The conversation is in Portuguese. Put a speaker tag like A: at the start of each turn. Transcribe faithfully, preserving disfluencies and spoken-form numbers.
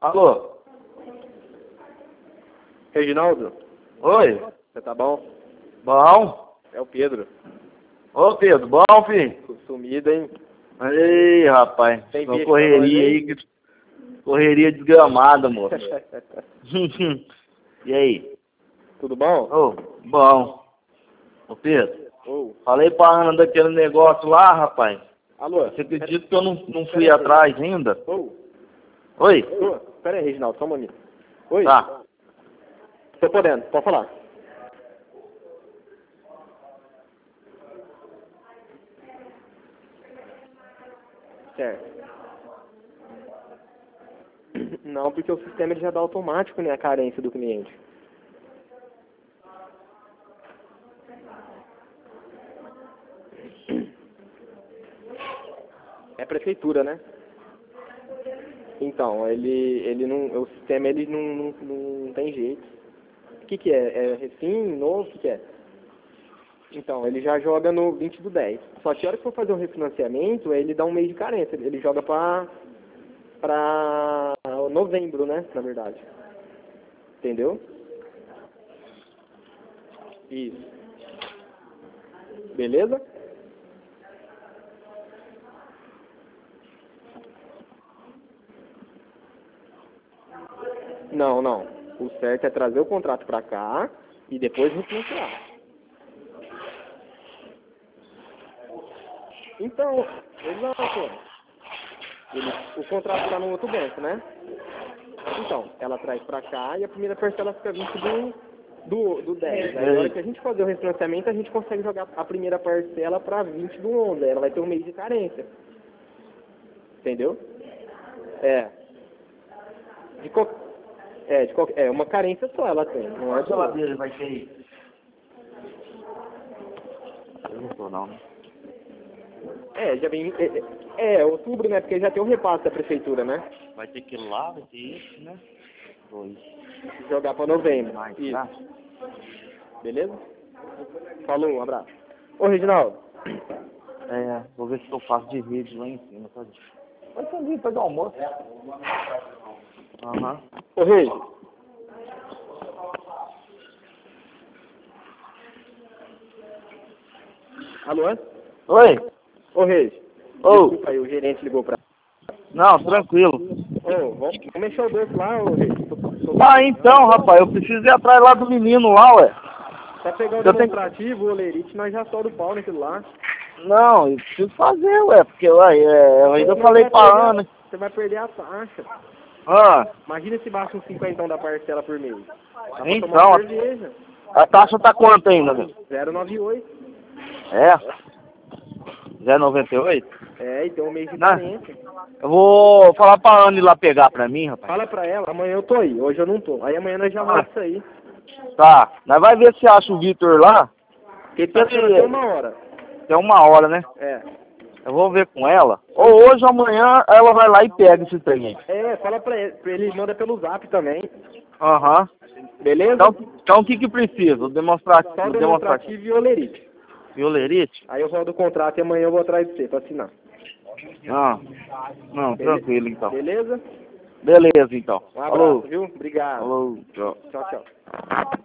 A: Alô?
B: Reginaldo?
A: Oi?
B: Você tá bom?
A: Bom?
B: É o Pedro.
A: Ô Pedro, bom, filho?
B: Sumido, hein?
A: Ei, rapaz.
B: Tem
A: Uma
B: bicho
A: correria
B: pra nós aí?
A: aí, que- correria desgramada, moço. E aí?
B: Tudo bom?
A: Ô, bom. Ô Pedro,
B: Ô,
A: falei pra Ana daquele negócio lá, rapaz.
B: alô?
A: Você acredita que eu não, não fui
B: Pera aí.
A: atrás ainda?
B: Ô,
A: Oi?
B: ô, pera aí, Reginaldo, só um momento. Oi?
A: Tá.
B: Tô podendo, pode falar. Certo. Não, porque o sistema ele já dá automático, né, a carência do cliente. É a prefeitura, né? Então, ele, ele não, o sistema ele não, não, não tem jeito. O que que é? É refim, novo, o que que é? Então, ele já joga no vinte do dez. Só que a hora que for fazer o refinanciamento, ele dá um mês de carência. Ele joga pra, pra novembro, né, na verdade. Entendeu? Isso. Beleza? Não, não. O certo é trazer o contrato pra cá e depois refinanciar. Então, exato. Ele, o contrato está no outro banco, né? Então, ela traz pra cá e a primeira parcela fica vinte do, do, do dez. Aí, na hora que a gente fazer o refinanciamento, a gente consegue jogar a primeira parcela pra vinte do onze. Aí ela vai ter um mês de carência. Entendeu? É. De qual, é, de qual, é, uma carência só ela tem. Não é
A: A
B: duas.
A: geladeira vai ter aí. Eu não tô não, né?
B: É, já vem. É, é, é, outubro, né? Porque já tem um repasse da prefeitura, né?
A: Vai ter aquilo lá, vai ter isso, né? Dois.
B: Jogar pra novembro.
A: Mais,
B: Isso.
A: tá?
B: Beleza? Falou, um abraço. Ô, Reginaldo.
A: É, vou ver se eu faço de rede lá em cima, tá? Vai ser vir depois do almoço. Aham.
B: Ô, Rei. Alô?
A: Oi?
B: Ô, Rei.
A: Ô.
B: Desculpa aí, o gerente ligou pra...
A: Não, tranquilo.
B: Ô, vamos, vamos mexer o doce lá, ô, Rei. Tô, tô...
A: Ah, então, rapaz, eu preciso ir atrás lá do menino lá, ué.
B: Tá pegando o
A: Eu tenho...
B: demonstrativo, o olerite, nós já solta o pau naquilo lá.
A: Não, eu preciso fazer, ué, porque, ué, é, eu ainda
B: Você
A: falei
B: vai
A: pra
B: perder a-
A: Ana.
B: Você vai perder a taxa.
A: Ah,
B: Imagina se baixa uns cinquentão da parcela por mês. Dá pra
A: então,
B: tomar uma cerveja.
A: a taxa tá quanto ainda, meu?
B: zero vírgula noventa e oito.
A: É? zero vírgula noventa e oito?
B: É, e tem um mês de
A: Não.
B: carência.
A: Eu vou falar pra Ana ir lá pegar pra mim, rapaz.
B: Fala pra ela, amanhã eu tô aí, hoje eu não tô. Aí amanhã nós já vamos isso aí.
A: Tá, nós vai ver se acha o Vitor lá.
B: Porque ele tá ficando até uma hora.
A: Tem uma hora, né?
B: É.
A: Eu vou ver com ela. Ou hoje ou amanhã ela vai lá e pega esse trem aí.
B: É, fala pra ele, pra ele manda pelo zap também.
A: Aham.
B: Beleza?
A: Então, então o que que precisa? O demonstrativo,
B: Só
A: o
B: demonstrativo
A: demonstrativo.
B: e olerite.
A: Violerite?
B: Aí eu rodo o contrato e amanhã eu vou atrás de você pra assinar.
A: Ah, não,
B: Bele-
A: tranquilo então.
B: Beleza?
A: Beleza então.
B: Um abraço,
A: Falou.
B: viu? Obrigado.
A: Falou, tchau.
B: Tchau, tchau.